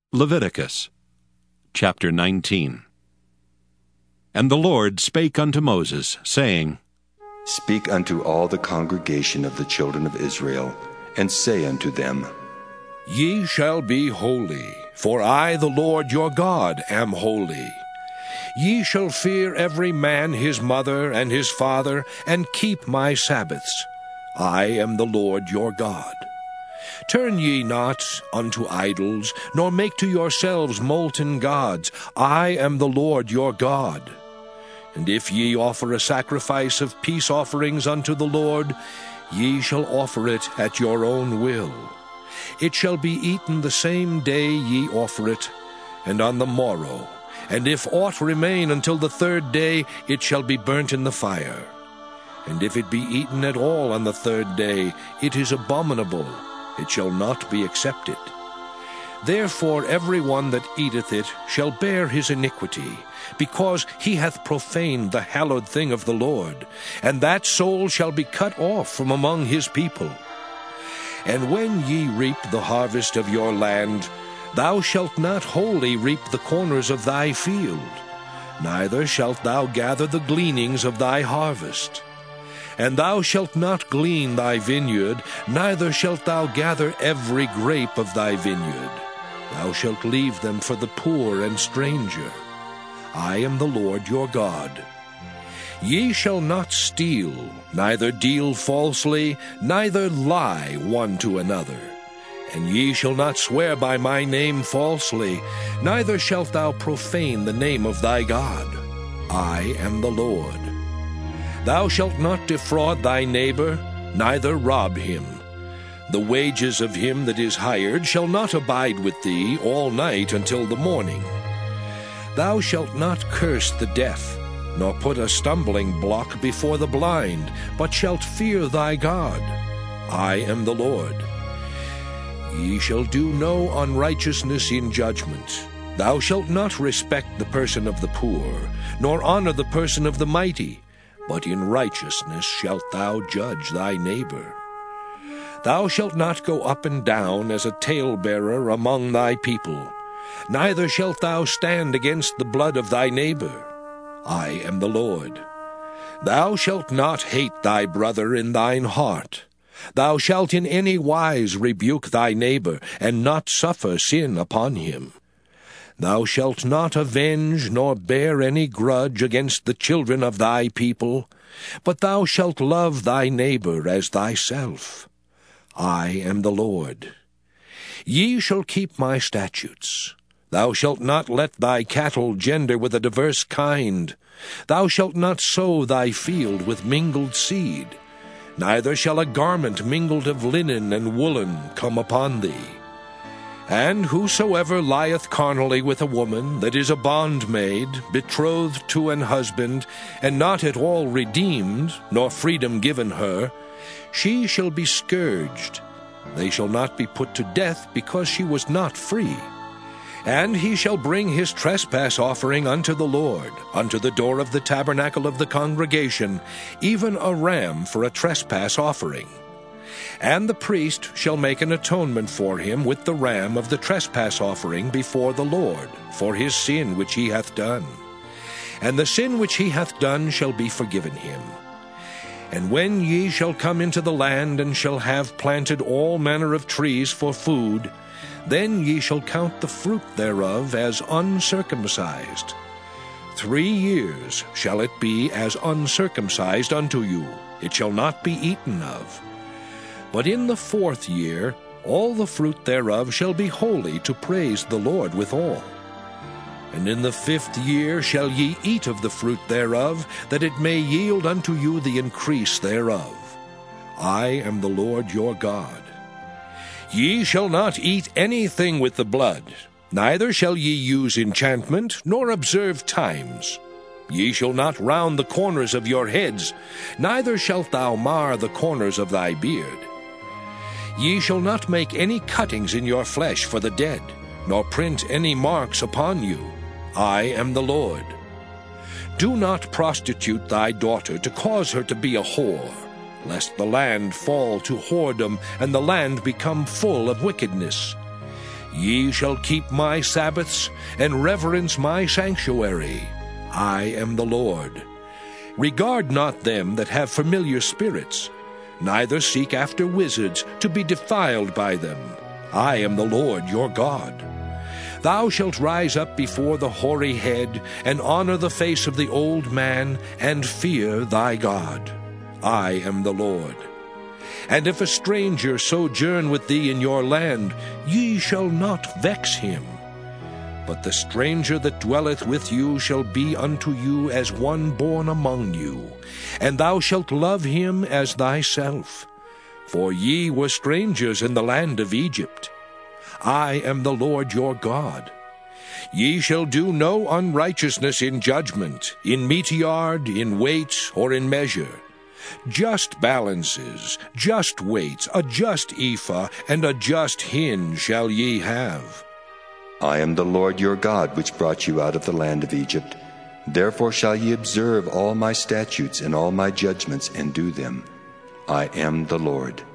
Leviticus chapter 19. And the Lord spake unto Moses, saying, Speak unto all the congregation of the children of Israel, and say unto them, Ye shall be holy, for I, the Lord your God, am holy. Ye shall fear every man his mother and his father, and keep my Sabbaths. I am the Lord your God. Turn ye not unto idols, nor make to yourselves molten gods. I am the Lord your God. And if ye offer a sacrifice of peace offerings unto the Lord, ye shall offer it at your own will. It shall be eaten the same day ye offer it, and on the morrow. And if aught remain until the third day, it shall be burnt in the fire. And if it be eaten at all on the third day, it is abominable. It shall not be accepted. Therefore every one that eateth it shall bear his iniquity, because he hath profaned the hallowed thing of the Lord, and that soul shall be cut off from among his people. And when ye reap the harvest of your land, thou shalt not wholly reap the corners of thy field, neither shalt thou gather the gleanings of thy harvest. And thou shalt not glean thy vineyard, neither shalt thou gather every grape of thy vineyard. Thou shalt leave them for the poor and stranger. I am the Lord your God. Ye shall not steal, neither deal falsely, neither lie one to another. And ye shall not swear by my name falsely, neither shalt thou profane the name of thy God. I am the Lord. Thou shalt not defraud thy neighbor, neither rob him. The wages of him that is hired shall not abide with thee all night until the morning. Thou shalt not curse the deaf, nor put a stumbling block before the blind, but shalt fear thy God. I am the Lord. Ye shall do no unrighteousness in judgment. Thou shalt not respect the person of the poor, nor honor the person of the mighty, but in righteousness shalt thou judge thy neighbor. Thou shalt not go up and down as a talebearer among thy people, neither shalt thou stand against the blood of thy neighbor. I am the Lord. Thou shalt not hate thy brother in thine heart. Thou shalt in any wise rebuke thy neighbor, and not suffer sin upon him. Thou shalt not avenge nor bear any grudge against the children of thy people, but thou shalt love thy neighbor as thyself. I am the Lord. Ye shall keep my statutes. Thou shalt not let thy cattle gender with a diverse kind. Thou shalt not sow thy field with mingled seed. Neither shall a garment mingled of linen and woolen come upon thee. And whosoever lieth carnally with a woman that is a bondmaid, betrothed to an husband, and not at all redeemed, nor freedom given her, she shall be scourged. They shall not be put to death, because she was not free. And he shall bring his trespass offering unto the Lord, unto the door of the tabernacle of the congregation, even a ram for a trespass offering. And the priest shall make an atonement for him with the ram of the trespass offering before the Lord, for his sin which he hath done. And the sin which he hath done shall be forgiven him. And when ye shall come into the land, and shall have planted all manner of trees for food, then ye shall count the fruit thereof as uncircumcised. 3 years shall it be as uncircumcised unto you, it shall not be eaten of. But in the 4th year all the fruit thereof shall be holy to praise the Lord withal. And in the 5th year shall ye eat of the fruit thereof, that it may yield unto you the increase thereof. I am the Lord your God. Ye shall not eat anything with the blood, neither shall ye use enchantment, nor observe times. Ye shall not round the corners of your heads, neither shalt thou mar the corners of thy beard. Ye shall not make any cuttings in your flesh for the dead, nor print any marks upon you. I am the Lord. Do not prostitute thy daughter to cause her to be a whore, lest the land fall to whoredom, and the land become full of wickedness. Ye shall keep my Sabbaths, and reverence my sanctuary. I am the Lord. Regard not them that have familiar spirits, neither seek after wizards, to be defiled by them. I am the Lord your God. Thou shalt rise up before the hoary head, and honor the face of the old man, and fear thy God. I am the Lord. And if a stranger sojourn with thee in your land, ye shall not vex him. But the stranger that dwelleth with you shall be unto you as one born among you, and thou shalt love him as thyself. For ye were strangers in the land of Egypt. I am the Lord your God. Ye shall do no unrighteousness in judgment, in meteyard, in weight, or in measure. Just balances, just weights, a just ephah, and a just hin shall ye have. I am the Lord your God, which brought you out of the land of Egypt. Therefore shall ye observe all my statutes and all my judgments, and do them. I am the Lord.